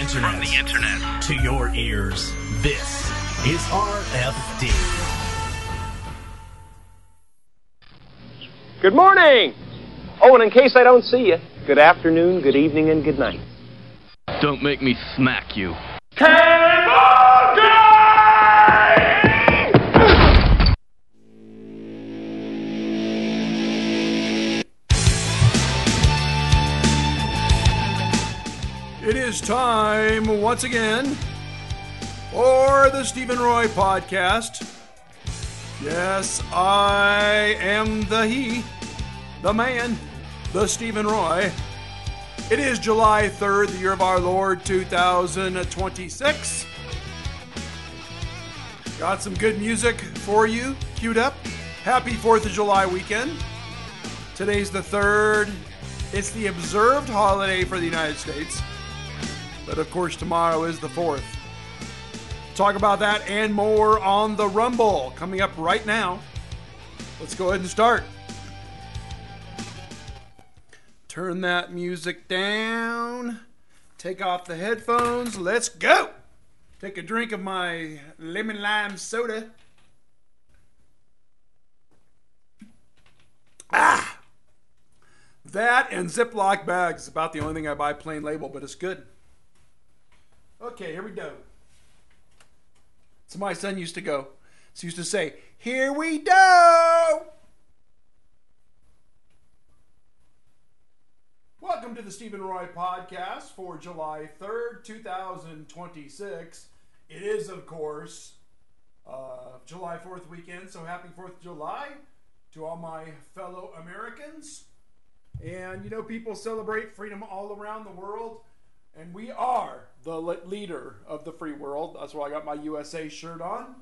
internet to your ears. This is RFD. Good morning! Oh, and in case I don't see you, good afternoon, good evening, and good night. Don't make me smack you. Cable Guy! It is time once again for the Stephen Roy podcast. Yes, I am the man, the Stephen Roy. It is July 3rd, the year of our Lord 2026. Got some good music for you queued up. Happy 4th of July weekend. Today's the 3rd. It's the observed holiday for the United States. But of course, tomorrow is the 4th. Talk about that and more on the Rumble coming up right now. Let's go ahead and start. Turn that music down. Take off the headphones. Let's go. Take a drink of my lemon lime soda. That and Ziploc bags is about the only thing I buy plain label, but it's good. Okay, here we go. So my son used to go. He used to say, "Here we go." Welcome to the Stephen Roy podcast for July 3rd, 2026. It is, of course, July 4th weekend, so happy 4th of July to all my fellow Americans. And, you know, people celebrate freedom all around the world. And we are the leader of the free world. That's why I got my USA shirt on.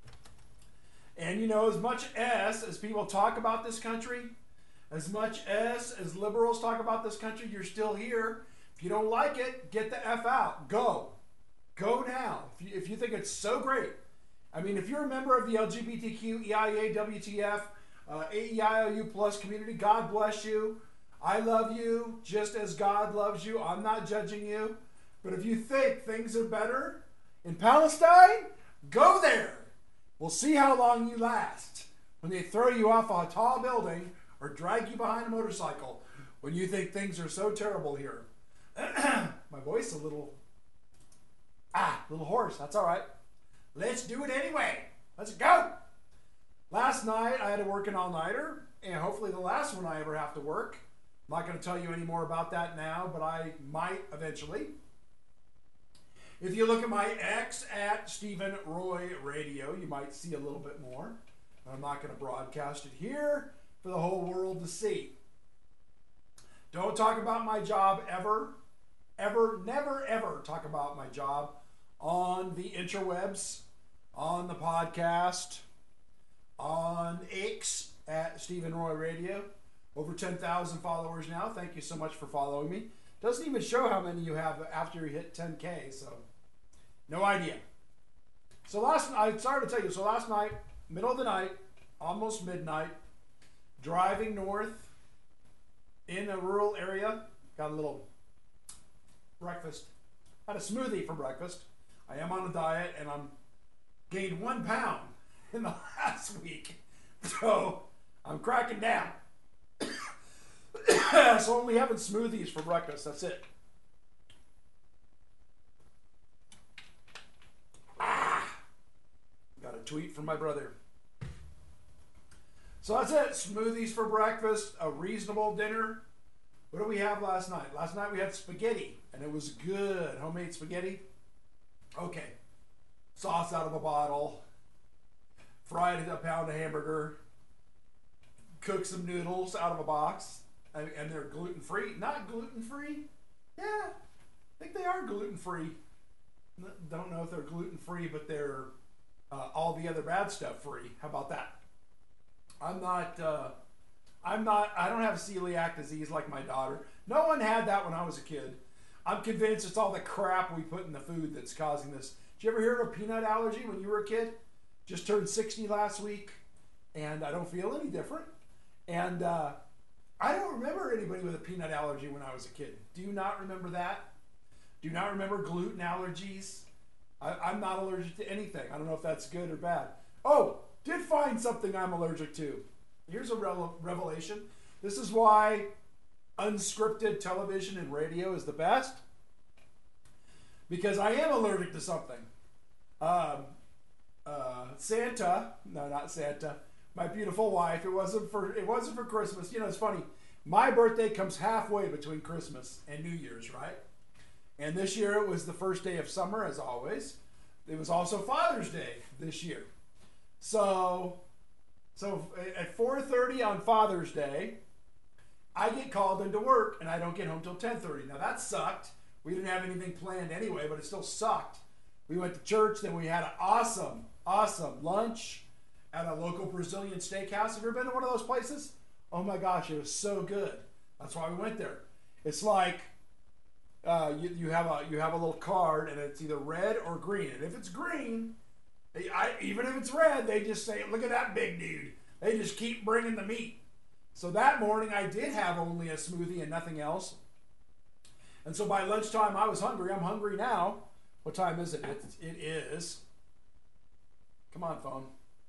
And, you know, as much as people talk about this country, as much as liberals talk about this country, you're still here. If you don't like it, get the F out. Go. Go now. If you think it's so great. I mean, if you're a member of the LGBTQ, EIA, WTF, AEIOU plus community, God bless you. I love you just as God loves you. I'm not judging you. But if you think things are better in Palestine, go there. We'll see how long you last when they throw you off a tall building or drag you behind a motorcycle when you think things are so terrible here. My voice a little hoarse. That's all right. Let's do it anyway. Let's go. Last night I had to work an all-nighter, and hopefully the last one I ever have to work. I'm not going to tell you any more about that now, but I might eventually. If you look at my X at Stephen Roy Radio, you might see a little bit more. I'm not going to broadcast it here for the whole world to see. Don't talk about my job ever. Ever, never, ever talk about my job on the interwebs, on the podcast, on X at Stephen Roy Radio. Over 10,000 followers now. Thank you so much for following me. Doesn't even show how many you have after you hit 10K, so no idea. So last night, middle of the night, almost midnight, driving north in a rural area, got a little breakfast, had a smoothie for breakfast. I am on a diet and I'm gained 1 pound in the last week, so I'm cracking down. So only having smoothies for breakfast, that's it. Got a tweet from my brother. So that's it, smoothies for breakfast, a reasonable dinner. What did we have last night? Last night we had spaghetti, and it was good. Homemade spaghetti. Okay. Sauce out of a bottle. Fried a pound of hamburger. Cook some noodles out of a box. And they're gluten-free. Not gluten-free? Yeah, I think they are gluten-free. Don't know if they're gluten-free, but they're all the other bad stuff free. How about that? I don't have celiac disease like my daughter. No one had that when I was a kid. I'm convinced it's all the crap we put in the food that's causing this. Did you ever hear of a peanut allergy when you were a kid? Just turned 60 last week, and I don't feel any different. And I don't remember anybody with a peanut allergy when I was a kid. Do you not remember that? Do not remember gluten allergies. I'm not allergic to anything. I don't know if that's good or bad. Oh, did find something I'm allergic to. Here's a revelation. This is why unscripted television and radio is the best. Because I am allergic to something. Santa, no, not Santa, my beautiful wife, it wasn't for Christmas. You know, it's funny. My birthday comes halfway between Christmas and New Year's, right? And this year it was the first day of summer, as always. It was also Father's Day this year. So at 4:30 on Father's Day, I get called into work and I don't get home till 10:30. Now that sucked. We didn't have anything planned anyway, but it still sucked. We went to church, then we had an awesome lunch at a local Brazilian steakhouse. Have you ever been to one of those places? Oh my gosh, it was so good. That's why we went there. It's like you have a little card and it's either red or green. And if it's green, even if it's red, they just say, "Look at that big dude." They just keep bringing the meat. So that morning I did have only a smoothie and nothing else. And so by lunchtime I was hungry. I'm hungry now. What time is it? It is. Come on, phone.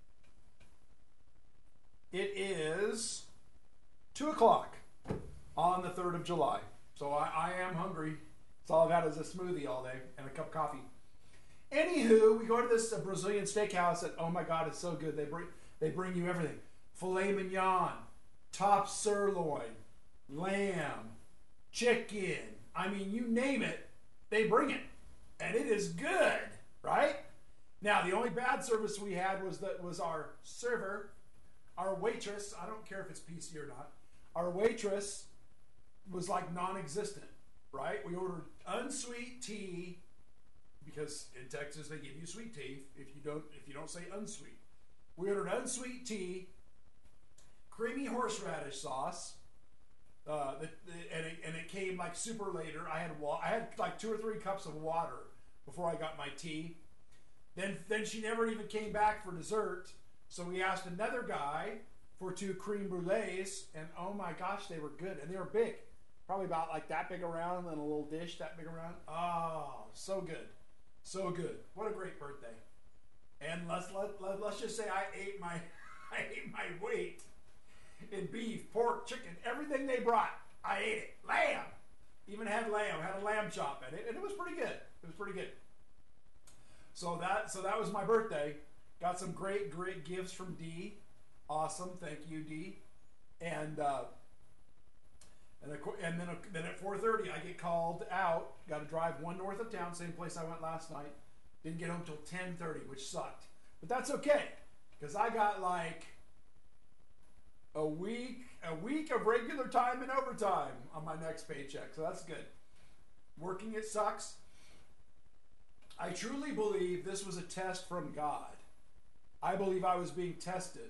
It is 2 o'clock on the 3rd of July. So I am hungry. That's all I've had is a smoothie all day and a cup of coffee. Anywho, we go to this Brazilian steakhouse and oh my God, it's so good. They bring you everything. Filet mignon, top sirloin, lamb, chicken. I mean, you name it, they bring it. And it is good, right? Now, the only bad service we had was our server, our waitress. I don't care if it's PC or not. Our waitress was like non-existent, right? We ordered unsweet tea because in Texas they give you sweet tea if you don't say unsweet. We ordered unsweet tea, creamy horseradish sauce, and it came like super later. I had like 2 or 3 cups of water before I got my tea. Then she never even came back for dessert. So we asked another guy for 2 creme brulees, and oh my gosh, they were good, and they were big, probably about like that big around, and a little dish that big around. Oh, so good, so good. What a great birthday! And let's just say I ate my weight in beef, pork, chicken, everything they brought. I ate it. Lamb, even had a lamb chop in it, and it was pretty good. It was pretty good. So that was my birthday. Got some great gifts from Dee. Awesome, thank you, Dee. And then at 4:30 I get called out. Got to drive 1 north of town, same place I went last night. Didn't get home till 10:30, which sucked. But that's okay, because I got like a week of regular time and overtime on my next paycheck, so that's good. Working it sucks. I truly believe this was a test from God. I believe I was being tested.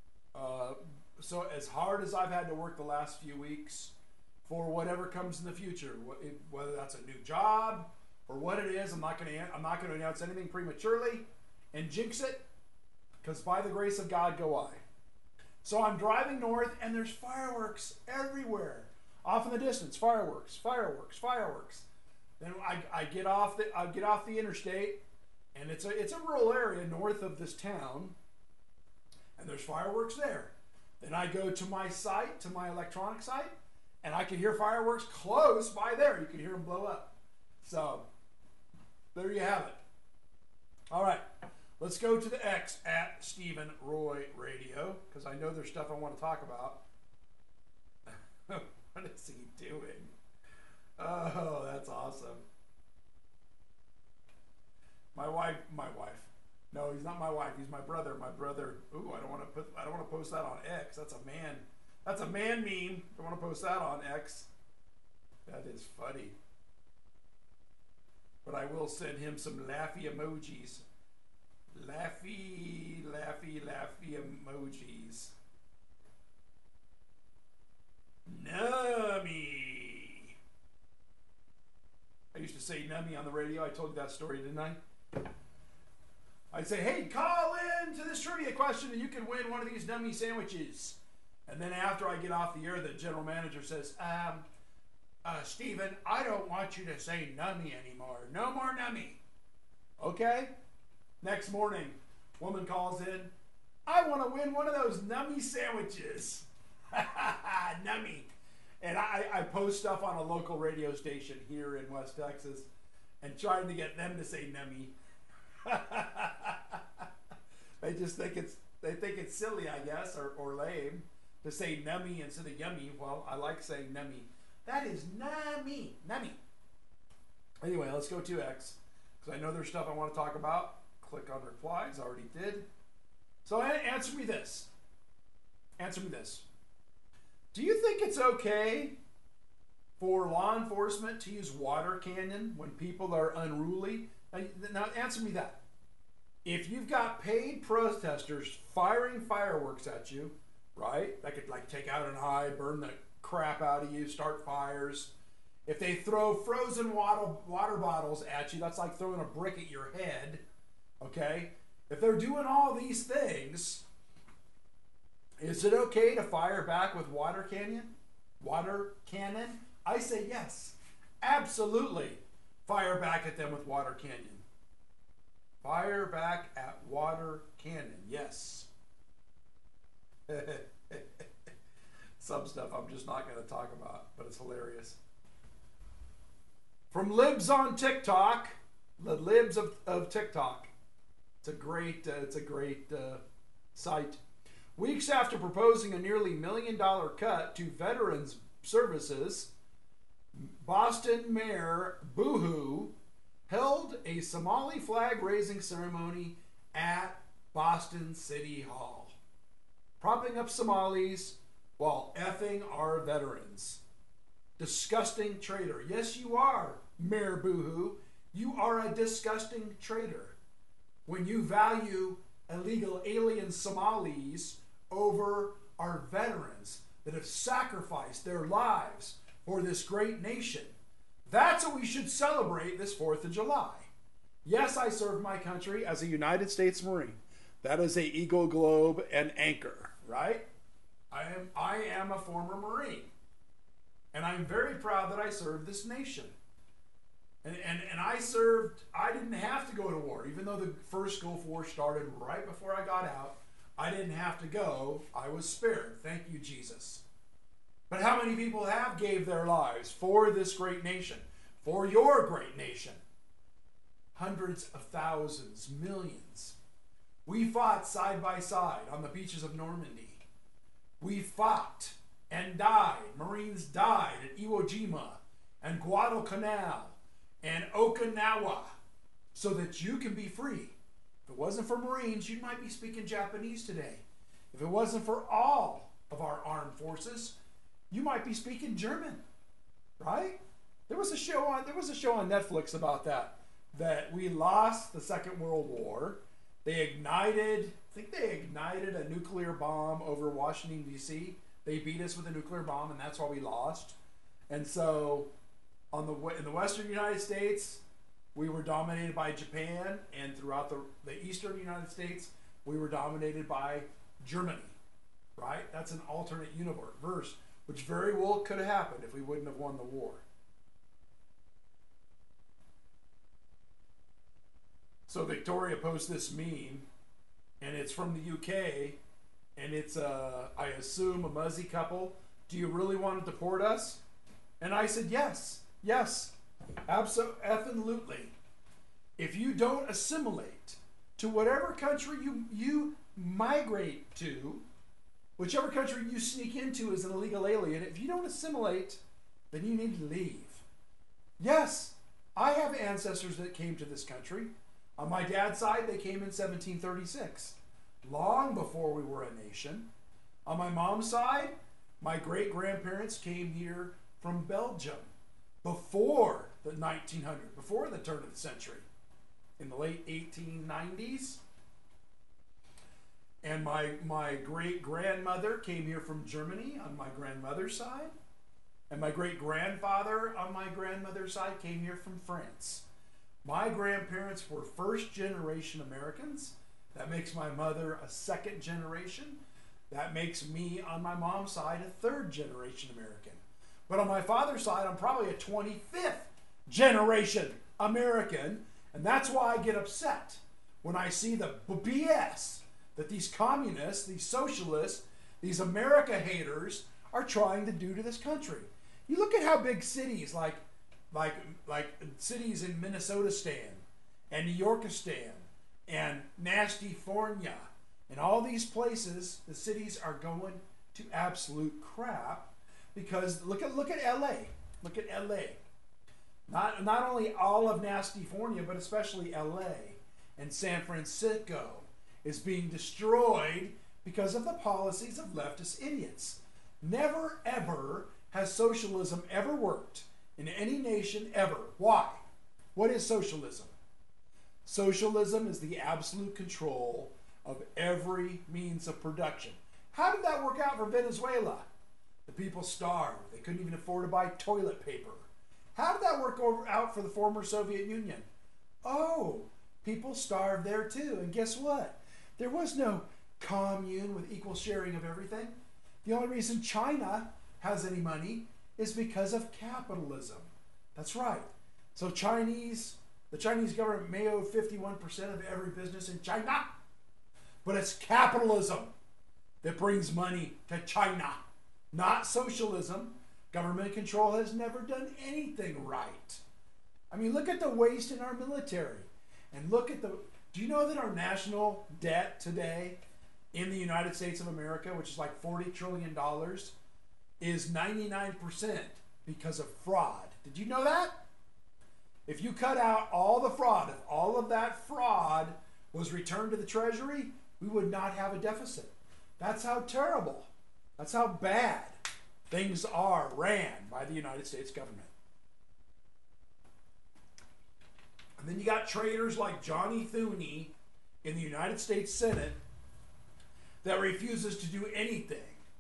So as hard as I've had to work the last few weeks for whatever comes in the future, whether that's a new job or what it is, I'm not going to announce anything prematurely and jinx it, because by the grace of God go I. So I'm driving north and there's fireworks everywhere. Off in the distance, fireworks. Then I get off the interstate, and it's a rural area north of this town, and there's fireworks there. Then I go to my site, to my electronic site, and I can hear fireworks close by there. You can hear them blow up. So there you have it. All right, let's go to the X at Stephen Roy Radio, because I know there's stuff I want to talk about. What is he doing? Oh, that's awesome. My wife. No, he's not my wife. He's my brother. Ooh, I don't want to post that on X. That's a man meme. I don't want to post that on X. That is funny. But I will send him some laughy emojis. Laughy emojis. Nummy. I used to say nummy on the radio. I told you that story, didn't I? I'd say, hey, call in to this trivia question and you can win one of these nummy sandwiches. And then after I get off the air, the general manager says, Stephen, I don't want you to say nummy anymore. No more nummy. Okay? Next morning, woman calls in. I want to win one of those nummy sandwiches. Nummy. And I post stuff on a local radio station here in West Texas and trying to get them to say nummy. They just think it's silly, I guess, or lame to say nummy instead of yummy. Well, I like saying nummy. That is nummy. Nummy. Anyway, let's go to X, because I know there's stuff I want to talk about. Click on replies. I already did. So answer me this. Answer me this. Do you think it's okay for law enforcement to use water cannon when people are unruly? Now answer me that. If you've got paid protesters firing fireworks at you, right? That could like take out an eye, burn the crap out of you, start fires. If they throw frozen water bottles at you, that's like throwing a brick at your head. Okay? If they're doing all these things, is it okay to fire back with water cannon? Water cannon? I say yes. Absolutely. Fire back at them with water cannon. Fire back at water cannon. Yes. Some stuff I'm just not going to talk about, but it's hilarious. From Libs on TikTok, the Libs of TikTok. It's a great site. Weeks after proposing a nearly $1 million cut to veterans services, Boston Mayor Boohoo held a Somali flag raising ceremony at Boston City Hall, propping up Somalis while effing our veterans. Disgusting traitor. Yes, you are, Mayor Boohoo. You are a disgusting traitor when you value illegal alien Somalis over our veterans that have sacrificed their lives for this great nation. That's what we should celebrate this 4th of July. Yes, I served my country as a United States Marine. That is a Eagle Globe and anchor, right? I am a former Marine. And I'm very proud that I served this nation. And I served, I didn't have to go to war. Even though the first Gulf War started right before I got out, I didn't have to go. I was spared. Thank you, Jesus. But how many people have gave their lives for this great nation, for your great nation? Hundreds of thousands, millions. We fought side by side on the beaches of Normandy. We fought and died. Marines died at Iwo Jima and Guadalcanal and Okinawa so that you can be free. If it wasn't for Marines, you might be speaking Japanese today. If it wasn't for all of our armed forces, you might be speaking German, right? There was a show on Netflix about that we lost the Second World War. They ignited a nuclear bomb over Washington, D.C. They beat us with a nuclear bomb, and that's why we lost. And so in the western United States, we were dominated by Japan, and throughout the eastern United States, we were dominated by Germany, right? That's an alternate universe, which very well could have happened if we wouldn't have won the war. So Victoria posts this meme, and it's from the UK, and it's I assume a Muzzy couple. Do you really want to deport us? And I said yes, absolutely. If you don't assimilate to whatever country you migrate to, whichever country you sneak into as an illegal alien, if you don't assimilate, then you need to leave. Yes, I have ancestors that came to this country. On my dad's side, they came in 1736, long before we were a nation. On my mom's side, my great-grandparents came here from Belgium before the 1900s, before the turn of the century, in the late 1890s. And my great-grandmother came here from Germany on my grandmother's side. And my great-grandfather on my grandmother's side came here from France. My grandparents were first-generation Americans. That makes my mother a second generation. That makes me, on my mom's side, a third-generation American. But on my father's side, I'm probably a 25th generation American, and that's why I get upset when I see the BS that these communists, these socialists, these America haters are trying to do to this country. You look at how big cities like cities in Minnesota stand, and New Yorkistan, and Nastyfornia, and all these places, the cities are going to absolute crap because look at LA. Look at LA. Not only all of Nastyfornia, but especially LA and San Francisco is being destroyed because of the policies of leftist idiots. Never ever has socialism ever worked in any nation ever. Why? What is socialism? Socialism is the absolute control of every means of production. How did that work out for Venezuela? The people starved. They couldn't even afford to buy toilet paper. How did that work out for the former Soviet Union? Oh, people starved there too. And guess what? There was no commune with equal sharing of everything. The only reason China has any money is because of capitalism. That's right. So the Chinese government may own 51% of every business in China, but it's capitalism that brings money to China, not socialism. Government control has never done anything right. I mean, look at the waste in our military. And look at do you know that our national debt today in the United States of America, which is like $40 trillion, is 99% because of fraud? Did you know that? If you cut out all the fraud, if all of that fraud was returned to the Treasury, we would not have a deficit. That's how terrible, that's how bad things are ran by the United States government. And then you got traitors like Johnny Thune in the United States Senate that refuses to do anything.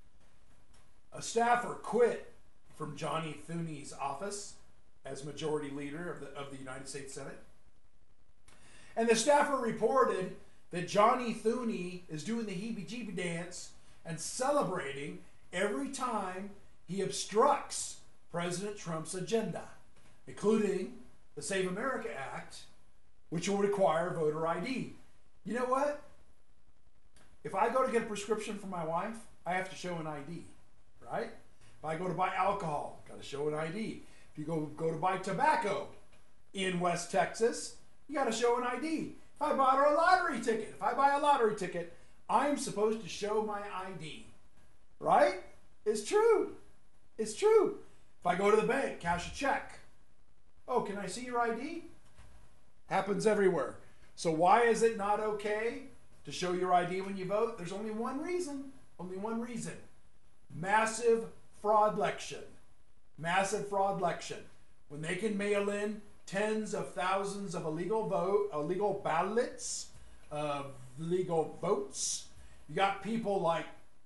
A staffer quit from Johnny Thune's office as majority leader of the United States Senate. And the staffer reported that Johnny Thune is doing the heebie-jeebie dance and celebrating every time he obstructs President Trump's agenda, including the Save America Act, which will require voter ID. You know what? If I go to get a prescription for my wife, I have to show an ID, right? If I go to buy alcohol, got to show an ID. If you go to buy tobacco in West Texas, you got to show an ID. If I buy a lottery ticket, I'm supposed to show my ID, right? It's true. It's true. If I go to the bank, cash a check. Oh, can I see your ID? Happens everywhere. So why is it not okay to show your ID when you vote? There's only one reason. Only one reason. Massive fraudlection. Massive fraudlection. When they can mail in tens of thousands of illegal ballots, legal votes. You got people like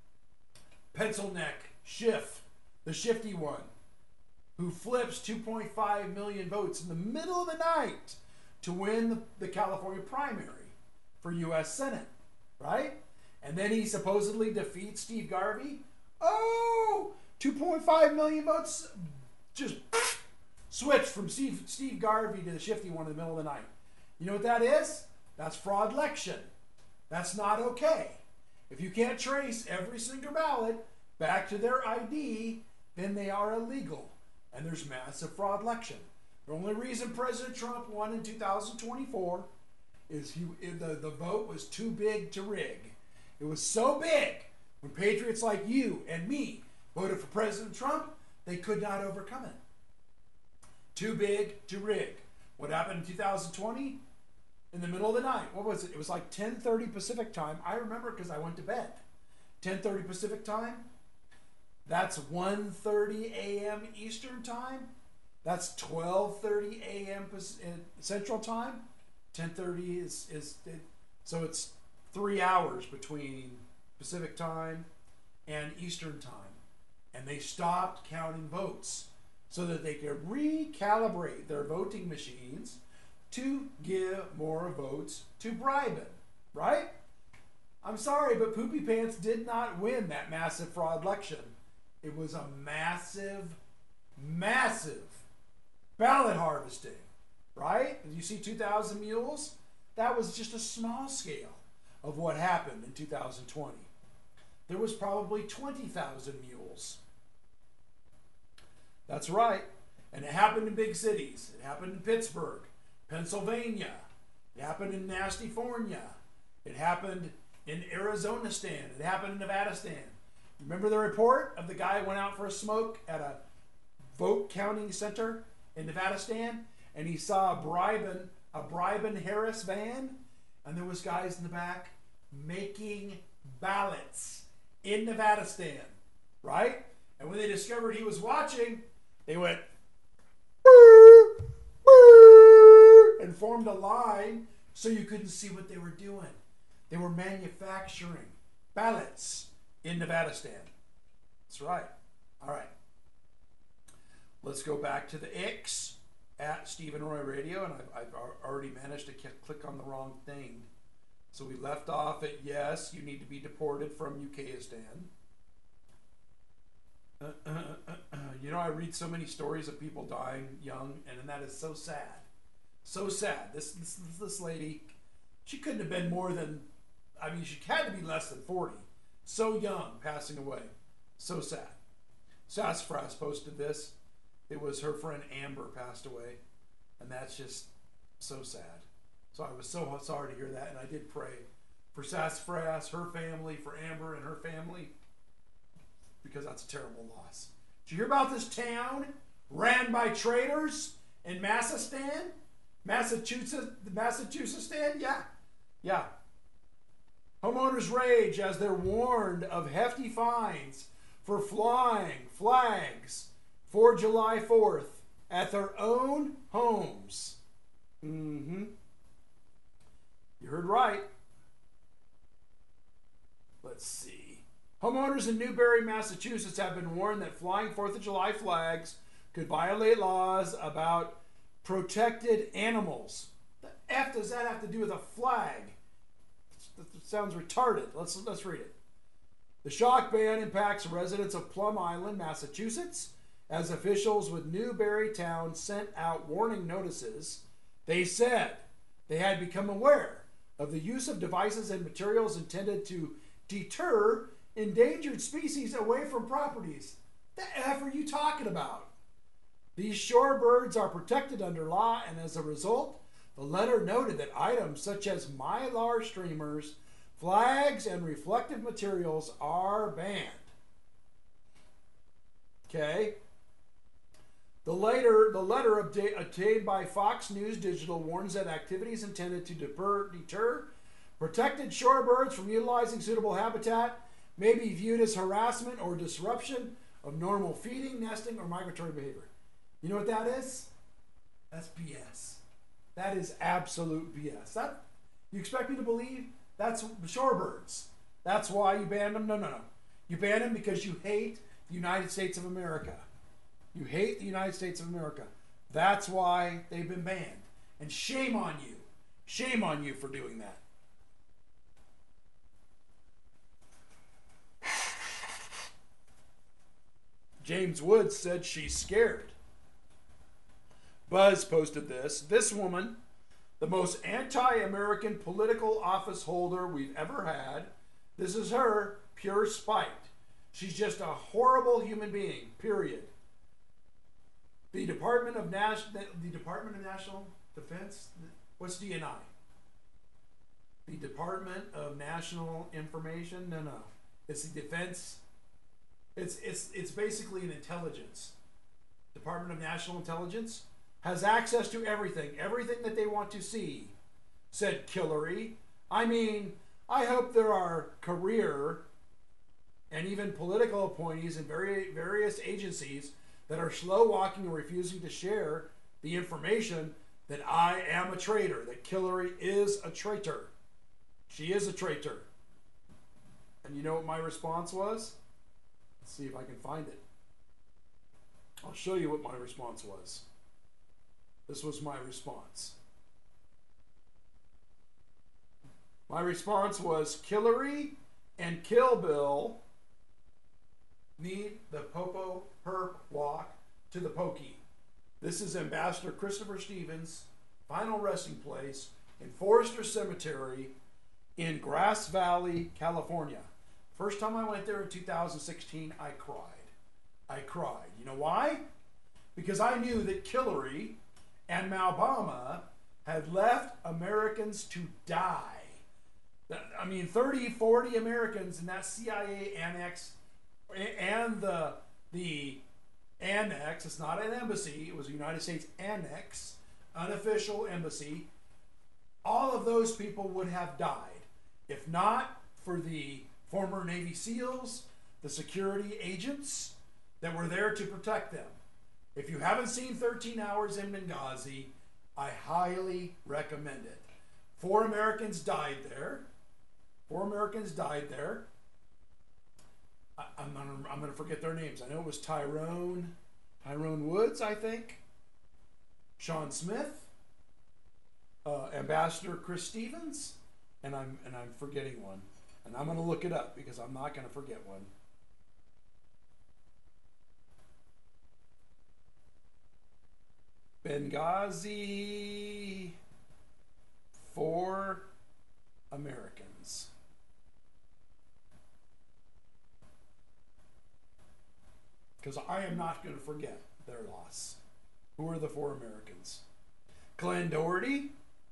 Pencilneck Schiff, the shifty one, who flips 2.5 million votes in the middle of the night to win the California primary for U.S. Senate, right? And then he supposedly defeats Steve Garvey. Oh, 2.5 million votes just switched from Steve Garvey to the shifty one in the middle of the night. You know what that is? That's fraudlection. That's not okay. If you can't trace every single ballot back to their ID, then they are illegal. And there's massive fraudlection. The only reason President Trump won in 2024 is the vote was too big to rig. It was so big when patriots like you and me voted for President Trump, they could not overcome it. Too big to rig. What happened in 2020? In the middle of the night. What was it? It was like 10:30 Pacific time. I remember because I went to bed. 10:30 Pacific time. That's 1:30 a.m. Eastern time. That's 12:30 a.m. Central time. 10:30 is so it's 3 hours between Pacific time and Eastern time. And they stopped counting votes so that they could recalibrate their voting machines to give more votes to Biden, right? I'm sorry, but Poopy Pants did not win that massive fraud election. It was a massive massive ballot harvesting, right? You see 2,000 mules? That was just a small scale of what happened in 2020. There was probably 20,000 mules. That's right. And it happened in big cities. It happened in Pittsburgh, Pennsylvania. It happened in Nastyfornia. It happened in Arizona stand. It happened in Nevada stand. Remember the report of the guy who went out for a smoke at a vote counting center in Nevada stand, and he saw a bribing Harris van, and there was guys in the back making ballots in Nevada stand, right? And when they discovered he was watching, they went and formed a line so you couldn't see what they were doing. They were manufacturing ballots in Nevada stand. That's right. All right. Let's go back to the X at Stephen Roy Radio, and I've already managed to click on the wrong thing. So we left off at yes, you need to be deported from Ukistan. You know, I read so many stories of people dying young, and that is so sad. So sad. This lady, she couldn't have been more than, I mean, she had to be less than 40. So young, passing away. So sad. Sassafras posted this. It was her friend Amber passed away, and that's just so sad. So I was so sorry to hear that, and I did pray for Sassafras, her family, for Amber and her family, because that's a terrible loss. Did you hear about this town ran by traitors in Massachusetts? Massachusetts stand? Yeah. Homeowners rage as they're warned of hefty fines for flying flags for July 4th at their own homes. You heard right. Let's see. Homeowners in Newbury, Massachusetts have been warned that flying 4th of July flags could violate laws about protected animals. The F does that have to do with a flag? That sounds retarded. Let's read it. The shock ban impacts residents of Plum Island, Massachusetts, as officials with Newbury Town sent out warning notices. They said they had become aware of the use of devices and materials intended to deter endangered species away from properties. The F are you talking about? These shorebirds are protected under law, and as a result, the letter noted that items such as mylar streamers, flags, and reflective materials are banned. Okay. The letter obtained by Fox News Digital warns that activities intended to deter protected shorebirds from utilizing suitable habitat may be viewed as harassment or disruption of normal feeding, nesting, or migratory behavior. You know what that is? That's BS. That is absolute BS. That you expect me to believe? That's shorebirds. That's why you banned them? No. You banned them because you hate the United States of America. You hate the United States of America. That's why they've been banned. And shame on you. Shame on you for doing that. James Woods said she's scared. Buzz posted this. This woman, the most anti-American political office holder we've ever had, this is her, pure spite. She's just a horrible human being, period. The Department of National Defense, what's DNI? The Department of National Information? No. It's the defense. It's basically an intelligence. Department of National Intelligence has access to everything that they want to see, said Killary. I mean, I hope there are career and even political appointees in various agencies that are slow walking and refusing to share the information that I am a traitor, that Killary is a traitor. She is a traitor. And you know what my response was? Let's see if I can find it. I'll show you what my response was. This was my response. My response was, Killary and Kill Bill need the Popo Perp walk to the pokey. This is Ambassador Christopher Stevens' final resting place in Forester Cemetery in Grass Valley, California. First time I went there in 2016, I cried. I cried. You know why? Because I knew that Hillary and Malbama had left Americans to die. I mean, 30, 40 Americans in that CIA annex, and the annex, it's not an embassy, it was a United States annex, unofficial embassy. All of those people would have died if not for the former Navy SEALs, the security agents that were there to protect them. If you haven't seen 13 Hours in Benghazi, I highly recommend it. 4 Americans died there. 4 Americans died there. I'm going to forget their names. I know it was Tyrone Woods, I think. Sean Smith, Ambassador Chris Stevens, and I'm forgetting one. And I'm going to look it up because I'm not going to forget one. Benghazi, 4 Americans. Because I am not going to forget their loss. Who are the 4 Americans? Glenn Doherty,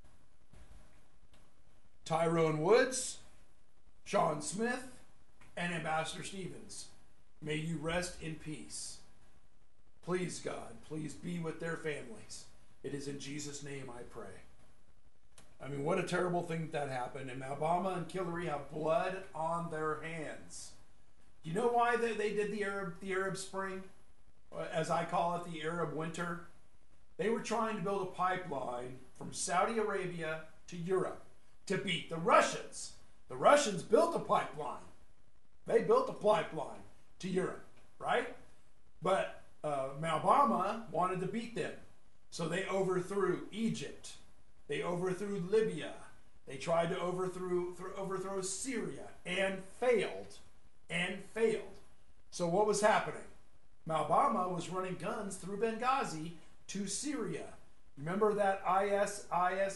Tyrone Woods, Sean Smith, and Ambassador Stevens. May you rest in peace. Please, God, please be with their families. It is in Jesus' name I pray. I mean, what a terrible thing that happened. And Malbama and Hillary have blood on their hands. Do you know why they did the Arab Spring? As I call it, the Arab Winter. They were trying to build a pipeline from Saudi Arabia to Europe to beat the Russians. The Russians built a pipeline. They built a pipeline to Europe, right? But Malbama wanted to beat them. So they overthrew Egypt. They overthrew Libya. They tried to overthrow Syria and failed. And failed. So what was happening? Malbama was running guns through Benghazi to Syria. Remember that ISIS?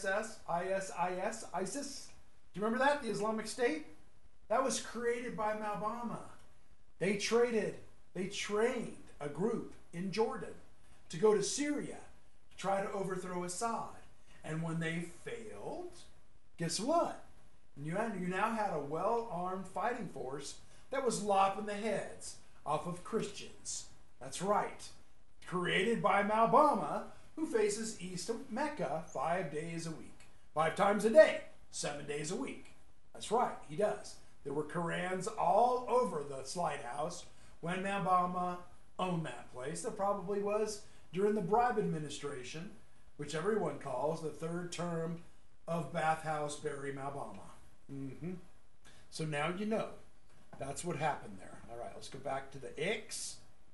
Do you remember that? The Islamic State? That was created by Malbama. They trained a group in Jordan to go to Syria to try to overthrow Assad. And when they failed, guess what? You now had a well-armed fighting force that was lopping the heads off of Christians. That's right. Created by Malbama, who faces east of Mecca 5 days a week. 5 times a day, 7 days a week. That's right, he does. There were Korans all over the Slide House when Malbama owned that place. There probably was during the bribe administration, which everyone calls the 3rd term of Bathhouse Barry Malbama. So now you know. That's what happened there. All right, let's go back to the X.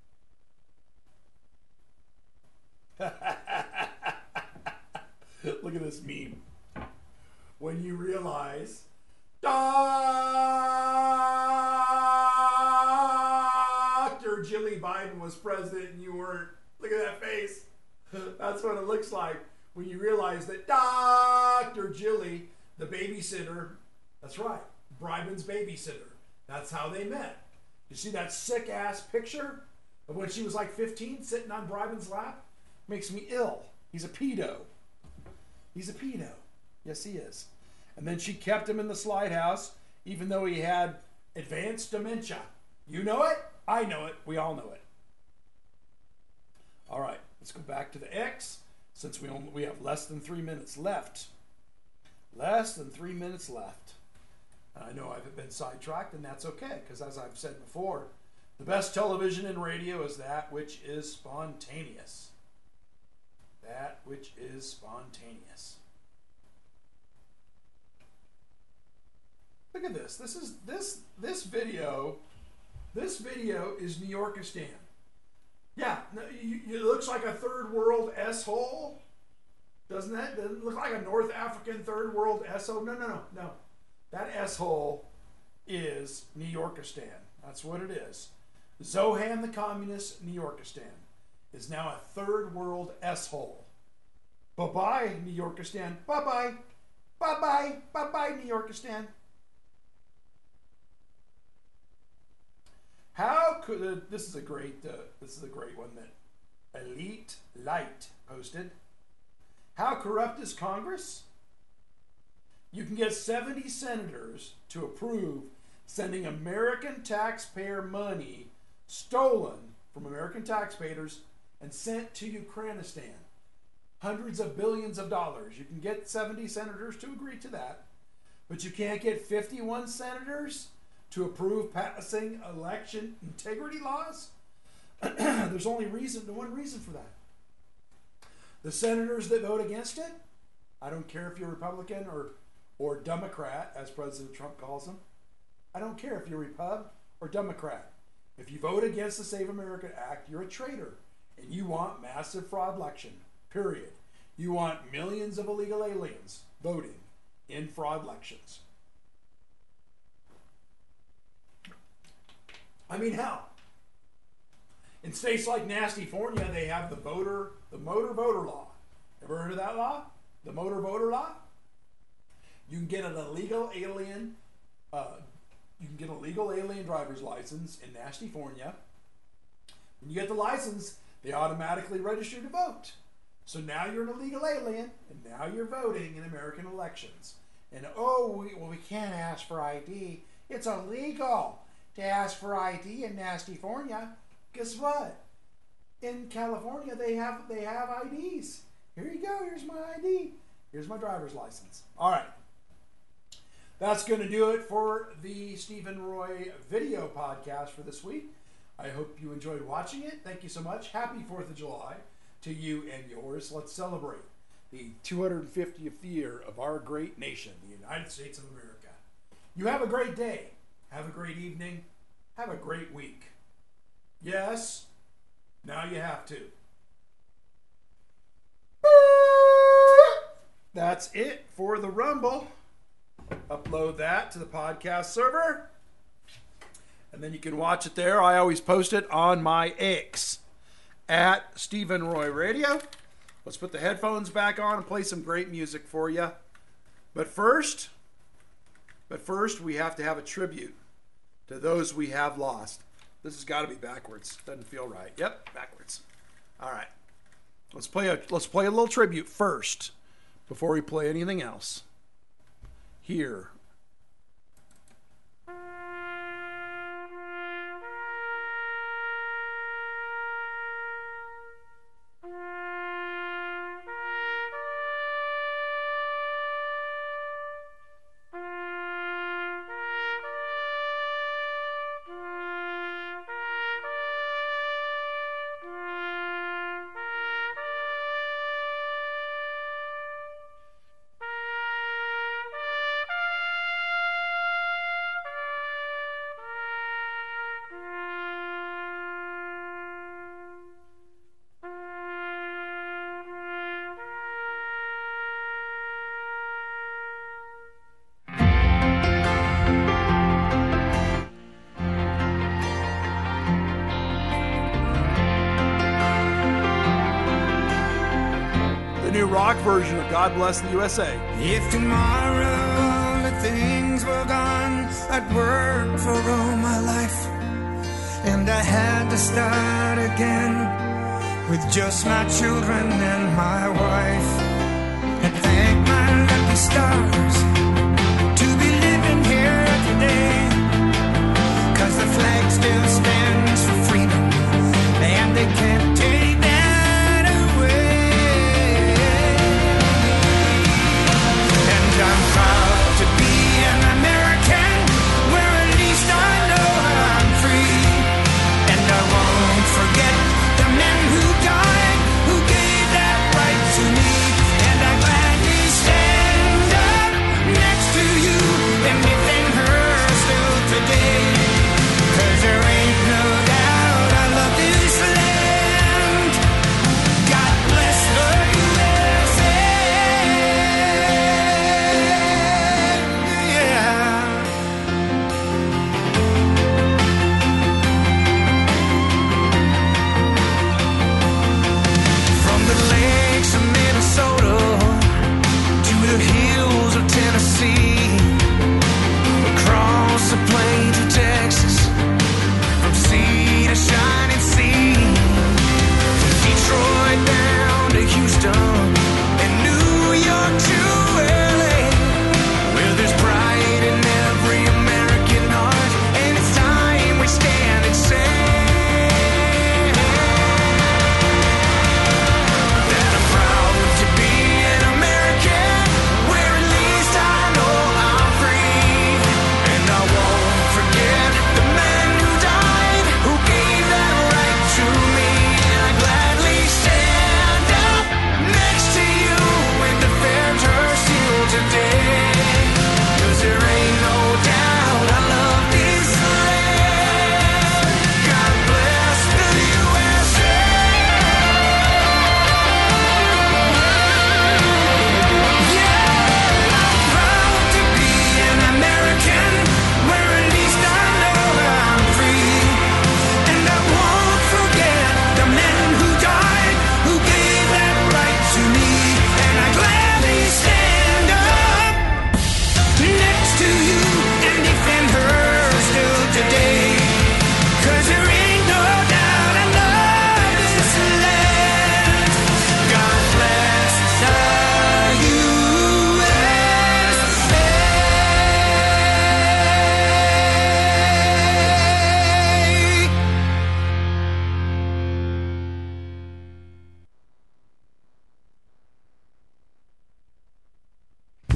Look at this meme. When you realize Dr. Jilly Biden was president and you weren't. Look at that face. That's what it looks like when you realize that Dr. Jilly, the babysitter, that's right, Biden's babysitter. That's how they met. You see that sick ass picture of when she was like 15 sitting on Biden's lap? Makes me ill. He's a pedo. He's a pedo. Yes, he is. And then she kept him in the Slide House, even though he had advanced dementia. You know it? I know it. We all know it. All right, let's go back to the X, since we have less than 3 minutes left. Less than 3 minutes left. I know I've been sidetracked, and that's okay, because as I've said before, the best television and radio is that which is spontaneous. That which is spontaneous. Look at this. This video is New Yorkistan. Yeah, it looks like a third world S-hole. Doesn't that? Doesn't it look like a North African third world S-hole? No. That S-hole is New Yorkistan. That's what it is. Zohan the Communist, New Yorkistan. is now a third world S-hole. Bye-bye, New Yorkistan. Bye-bye. Bye-bye. Bye-bye, New Yorkistan. How could this is a great one that Elite Light posted. How corrupt is Congress? You can get 70 senators to approve sending American taxpayer money stolen from American taxpayers and sent to Ukrainistan. Hundreds of billions of dollars. You can get 70 senators to agree to that, but you can't get 51 senators to approve passing election integrity laws? There's only one reason for that. The senators that vote against it, I don't care if you're Republican or Democrat, as President Trump calls them. I don't care if you're Repub or Democrat. If you vote against the Save America Act, you're a traitor. And you want massive fraud election, period. You want millions of illegal aliens voting in fraud elections. I mean, hell, in states like Nastyfornia, they have the motor voter law. Ever heard of that law? The motor voter law? You can get an illegal alien, driver's license in Nastyfornia. When you get the license, they automatically register to vote. So now you're an illegal alien, and now you're voting in American elections. And we can't ask for ID. It's illegal to ask for ID in Nastyfornia. Guess what? In California, they have IDs. Here you go. Here's my ID. Here's my driver's license. All right. That's going to do it for the Stephen Roy video podcast for this week. I hope you enjoyed watching it. Thank you so much. Happy 4th of July to you and yours. Let's celebrate the 250th year of our great nation, the United States of America. You have a great day. Have a great evening. Have a great week. Yes, now you have to. That's it for the Rumble. Upload that to the podcast server. And then you can watch it there. I always post it on my X at Stephen Roy Radio. Let's put the headphones back on and play some great music for you. But first, we have to have a tribute to those we have lost. This has got to be backwards. Doesn't feel right. Yep, backwards. All right. Let's play a little tribute first before we play anything else. Here. Rock version of God Bless the USA. If tomorrow the things were gone, I'd work for all my life, and I had to start again with just my children and my wife, and thank my lucky stars to be living here today, 'cause the flag still stands for freedom, and they can't take that away. I'm proud to be an American, where at least I know I'm free. And I won't forget the men who died, who gave that right to me. And I gladly stand up next to you and defend her still today. 'Cause there ain't no doubt I love this land.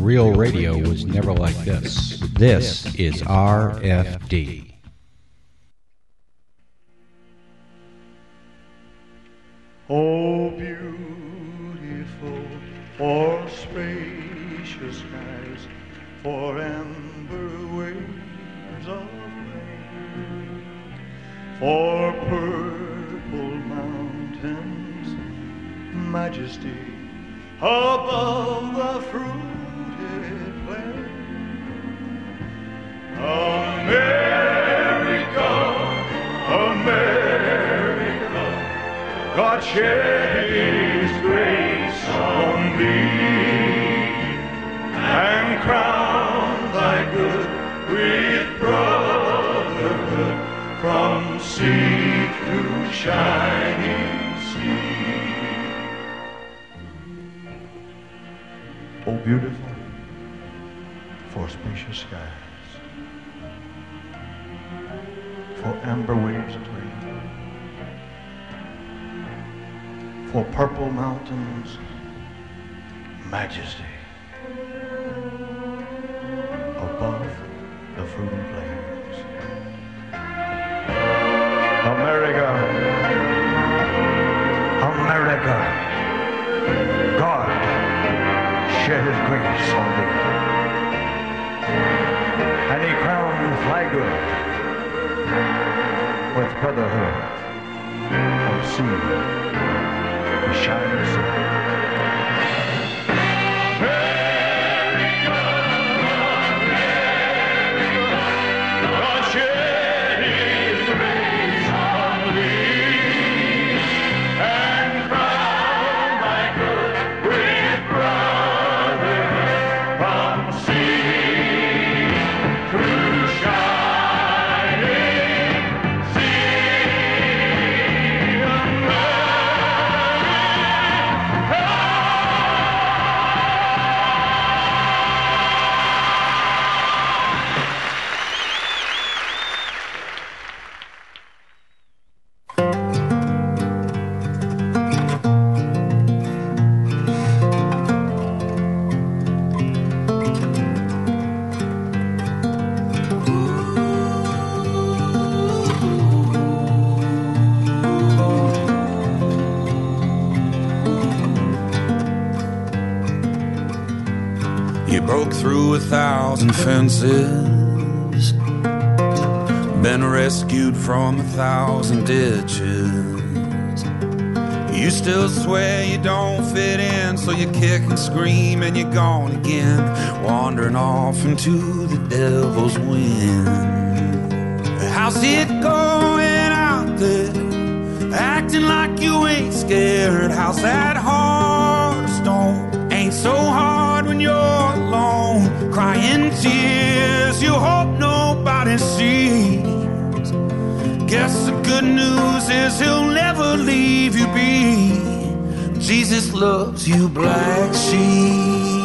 real radio was never like this. This is RFD. Oh, beautiful for spacious skies, for amber waves of rain, for purple mountains, majesty above the fruited plain. America, America, God shed His grace on thee, and crown thy good with brotherhood from sea to shining sea. Oh, beautiful for spacious skies, for amber waves of rain, for purple mountains, majesty above the fruiting plains. America, America, God shed His grace on thee, and He crowned thy good with brotherhood from sea to shining sun. America, America, God shed His grace on thee, and crowned thy good with brotherhood from sea to shining sea. You broke through 1,000 fences, been rescued from 1,000 ditches. You still swear you don't fit in, so you kick and scream and you're gone again, wandering off into the devil's wind. How's it going out there, acting like you ain't scared? How's that heart of stone? Ain't so hard when you're alone, crying tears you hope nobody sees. Guess the good news is He'll never leave you be. Jesus loves you, black sheep.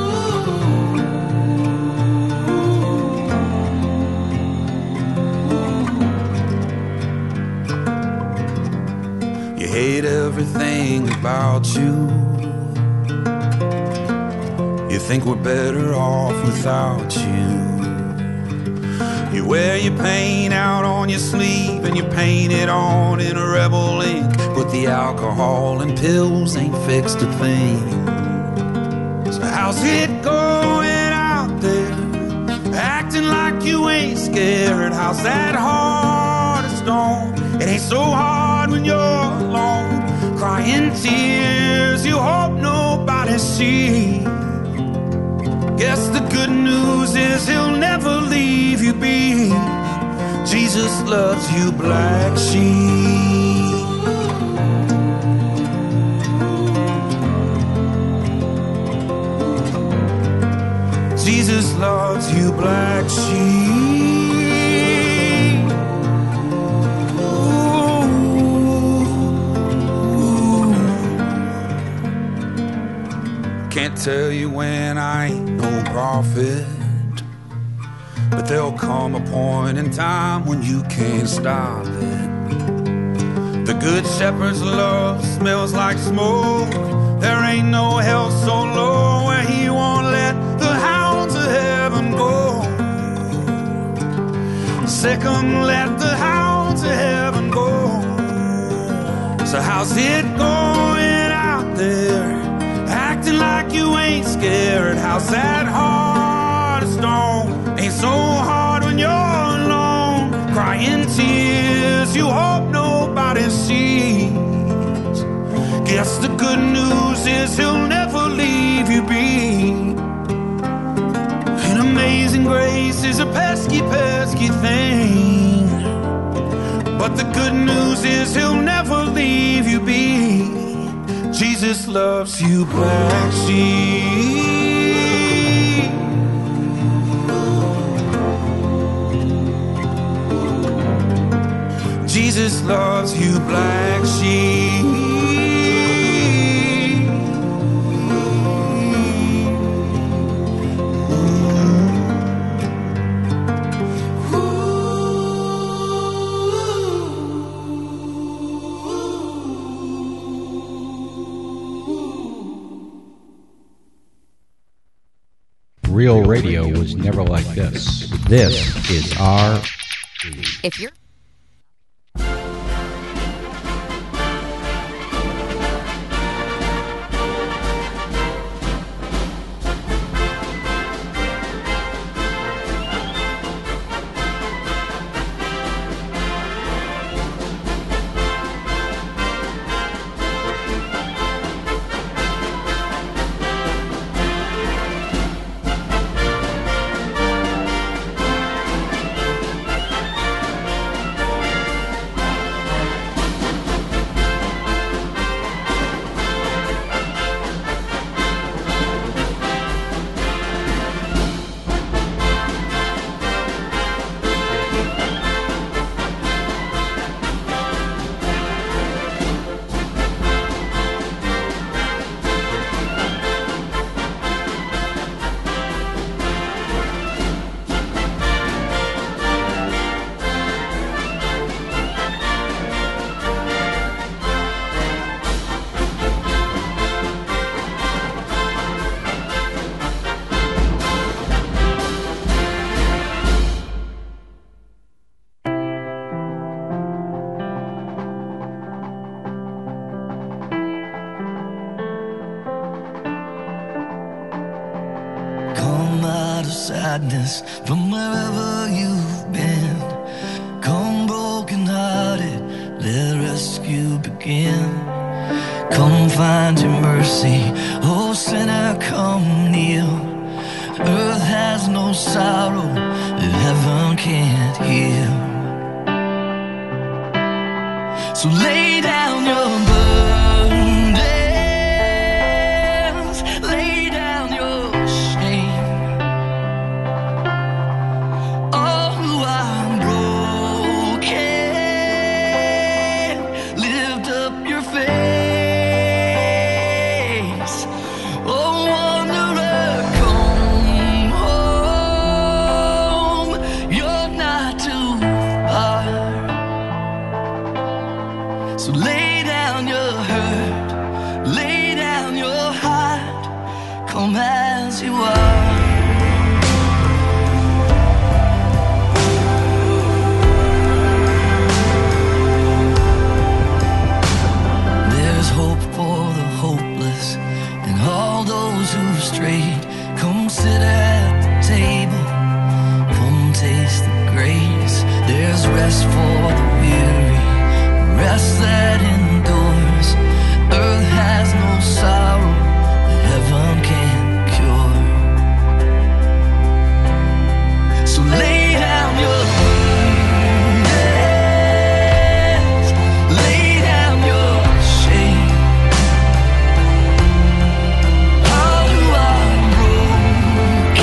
You hate everything about you. You think we're better off without you. You wear your pain out on your sleeve and you paint it on in a rebel ink, but the alcohol and pills ain't fixed a thing. So how's it going out there, acting like you ain't scared? How's that heart of stone? It ain't so hard when you're alone, crying tears you hope nobody sees. Guess the good news is He'll never leave you be. Jesus loves you, black sheep. Jesus loves you, black sheep. Ooh. Can't tell you when I ain't no prophet, but there'll come a point in time when you can't stop it. The good shepherd's love smells like smoke. There ain't no hell so low where He won't let the second let the hounds of heaven go. So how's it going out there, acting like you ain't scared? How's that heart of stone? Ain't so hard when you're alone, crying tears you hope nobody sees. Guess the good news is he'll never leave you be. An amazing grace is a pesky, pesky thing, but the good news is he'll never leave you be. Jesus loves you, black sheep. Jesus loves you, black sheep. Real radio was never like this. This is our... If you're... Sadness from wherever you've been. Come broken hearted, let rescue begin. Come find your mercy, oh sinner, come kneel. Earth has no sorrow that heaven can't heal. So lay down your burdens, lay down your shame. Rest for the weary, rest that endures. Earth has no sorrow that heaven can't cure. So lay down your burdens, lay down your shame. All who are broken,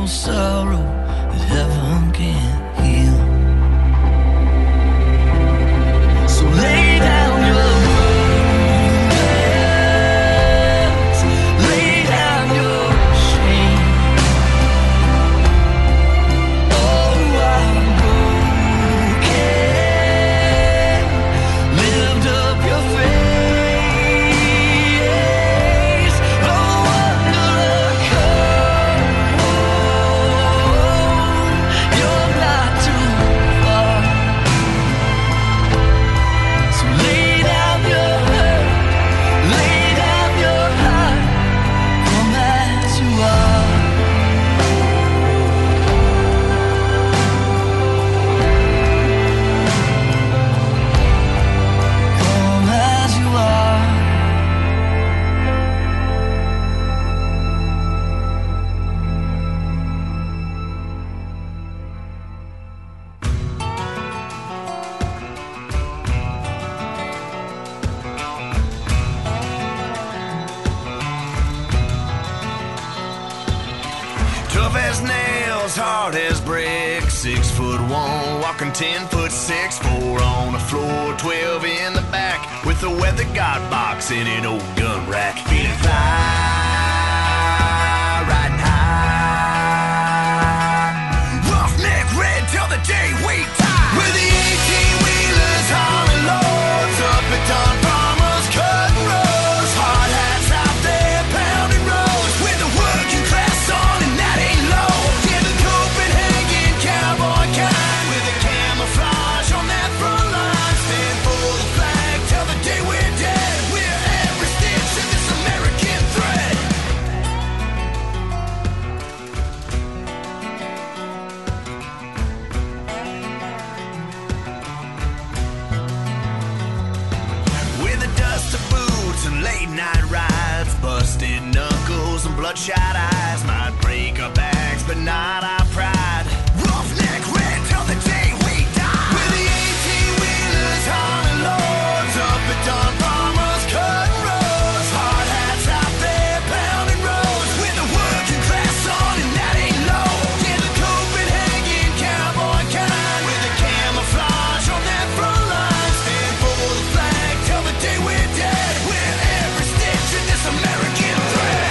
no sorrow that heaven can't heal. So lay down your burdens, lay down your shame. Oh, I'm broken. Lift up your face. No wonder you're not too far. So lay down your hurt, lay down your heart, come as you are. Come as you are. Tough as nails, hard as brick, 6'1", walking 10'6", 4 on the floor, 12 in the back, with a weather guard box in an old gun rack. Feeling fly, riding high. Roughneck red till the day we die. With the 18-wheelers hauling loads up at Don Farmer's cutting roads. Hard hats out there pounding roads with the working class on and that ain't low. Yeah, the Copenhagen cowboy kind with the camouflage on that front line. Stand for the flag till the day we're dead. We're every stitch of this American thread. With the dust of boots and late night rides, busted knuckles and bloodshot eyes might break our backs, but not our pride. Roughneck red till the day we die. With the 18-wheelers hauling loads up at Don Farmer's cutting roads. Hard hats out there pounding roads with the working class on and that ain't low. Yeah, the Copenhagen cowboy kind with the camouflage on that front line. Stand for the flag till the day we're dead. We're every stitch in this American thread.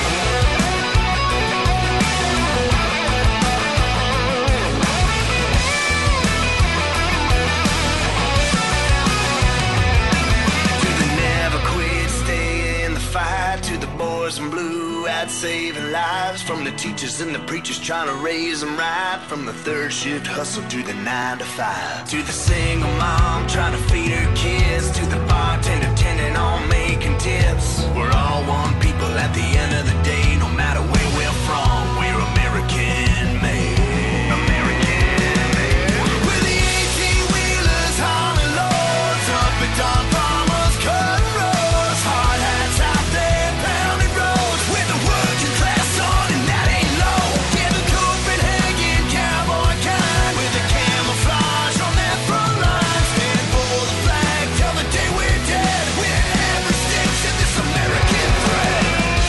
To the never quit, stay in the fight. To the boys in blue out saving lives. From the teachers and the preachers trying to raise them right. From the third shift hustle to the 9 to 5. To the single mom trying to feed her kids. To the bartender tending on making tips. We're all one people at the end of the day. No matter where we're from, we're American made. American made. With the 18-wheelers hauling loads up at Don Farmer's cutting roads. Hard hats out there pounding roads with the working class on and that ain't low. Yeah, the Copenhagen cowboy kind with the camouflage on that front line. Stand for the flag till the day we're dead. We're every stitch in this American thread.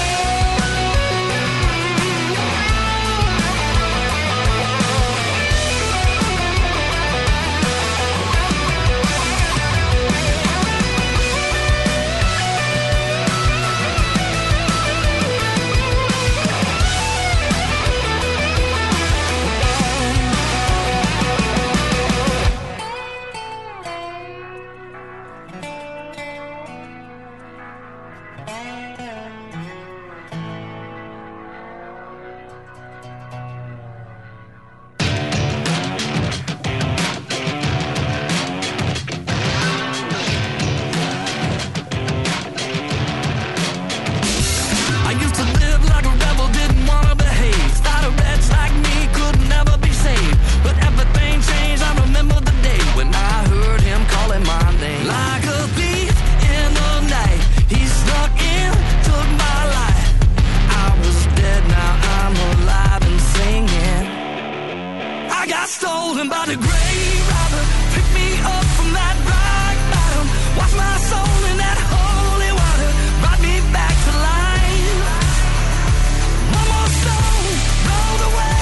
I used to live like a rebel, didn't wanna behave. Thought a wretch like me could never be saved. But everything changed, I remember the day when I heard him calling my name. Like a thief in the night, he snuck in, took my life. I was dead, now I'm alive and singing. I got stolen by the grave robber, picked me up from that rock bottom, washed my soul in that holy water, brought me back to life. One more stone rolled away.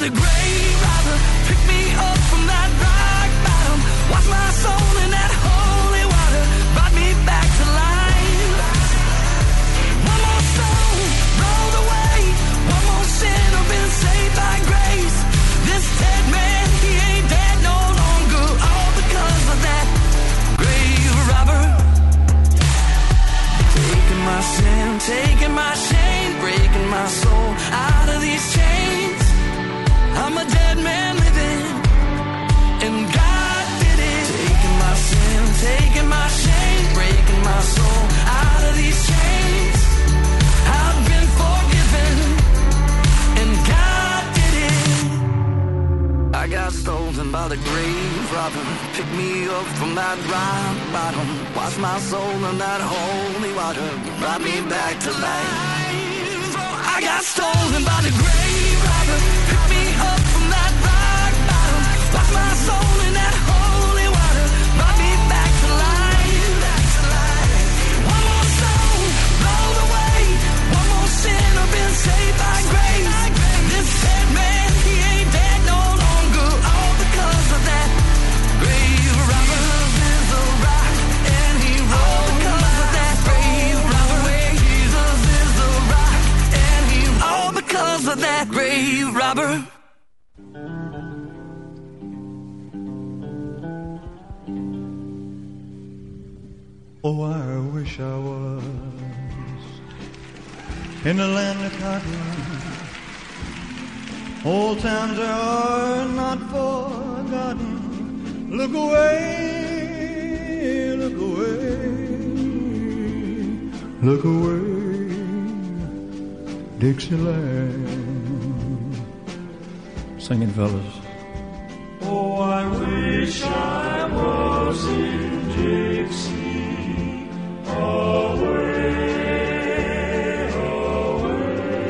the grave robber. Pick me up from that rock bottom. Wash my soul in that holy water. Brought me back to life. One more soul rolled away. One more sinner been saved by grace. This dead man, he ain't dead no longer. All because of that grave robber. Taking my sin, taking my shame, breaking my soul out of these chains. I'm a dead man living, and God did it. Taking my sin, taking my shame, breaking my soul out of these chains. I've been forgiven, and God did it. I got stolen by the grave robber. Pick me up from that rock bottom. Wash my soul in that holy water. Brought me back to life. I got stolen by the grave robber. Pick me up from that rock bottom. Wash my soul in that holy water. Brought me back to life. One more soul rolled away. One more sinner been saved by grace. This dead man, he ain't dead no longer. All because of that grave robber. Is a rock and he rolled because of that grave robber. Jesus is the rock and he all because of that grave robber. Oh, I wish I was in the land of cotton. Old times are not forgotten. Look away, look away, look away, Dixieland. Sing it, fellas. Oh, I wish I was in Dixie, away, away.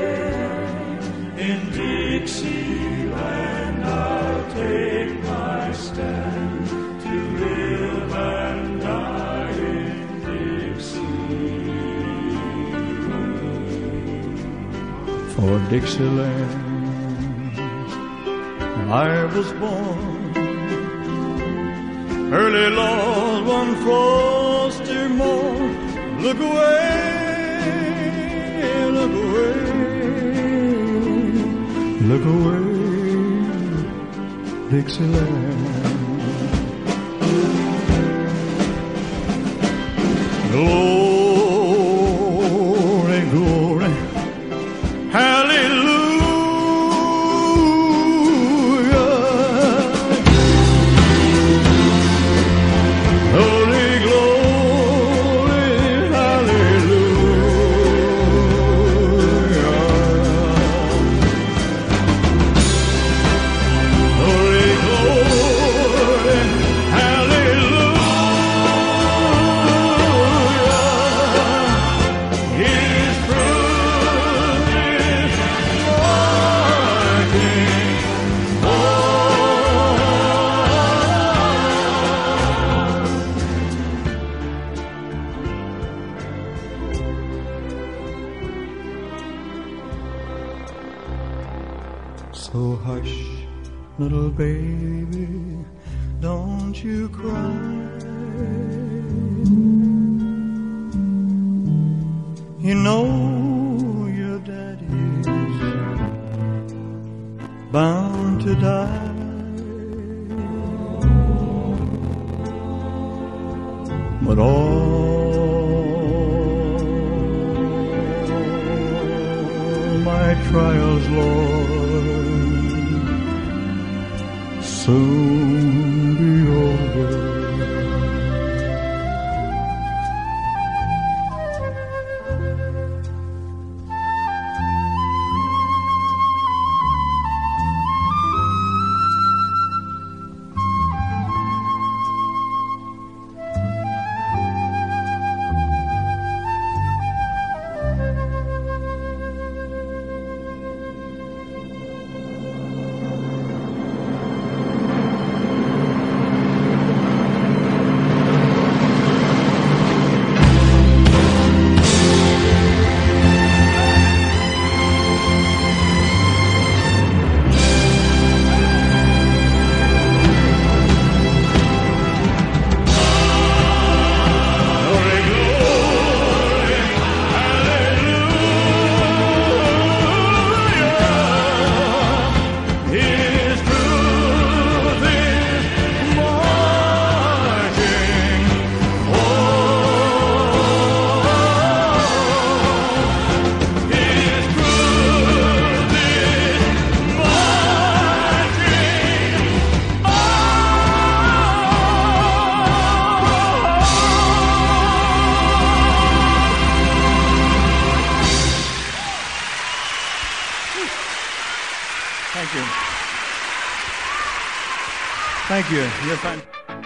In Dixieland I'll take my stand to live and die in Dixie. For Dixieland I was born, early Lord, one frosty morn. Look away, look away, look away, Dixieland. Glory, glory, hallelujah. So hush, little baby, don't you cry. You know your daddy's bound to die. But all my trials, Lord, soon be over. Thank you. Thank you. You're fine.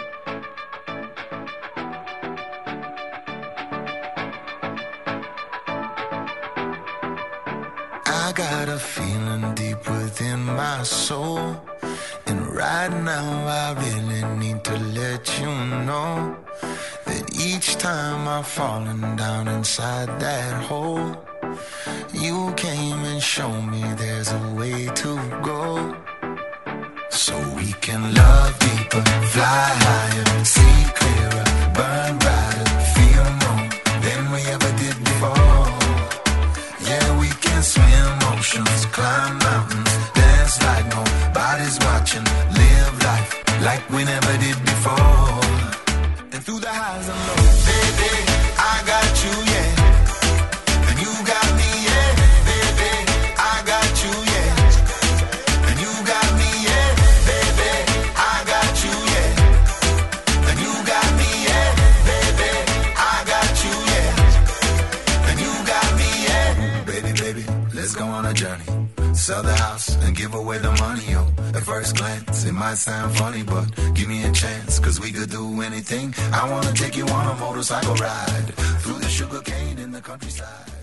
I got a feeling deep within my soul, and right now I really need to let you know that each time I've fallen down inside that hole, you came and showed me there's a way to go. So we can love deeper, fly higher, see clearer, burn brighter, feel more than we ever did before. Yeah, we can swim oceans, climb mountains, dance like nobody's watching, live life like we never did before. And through the highs and lows, baby, I got you, yeah. And you got me, yeah, baby, I got you, yeah. And you got me, yeah, baby, I got you, yeah. And you got me, yeah, baby, I got you, yeah. And you got me, yeah. Baby, baby, let's go on a journey. Sell the house and give away the money, yo. At first glance, it might sound funny, but give me a chance, cause we could do anything. I wanna take you on a motorcycle ride through the sugar cane in the countryside.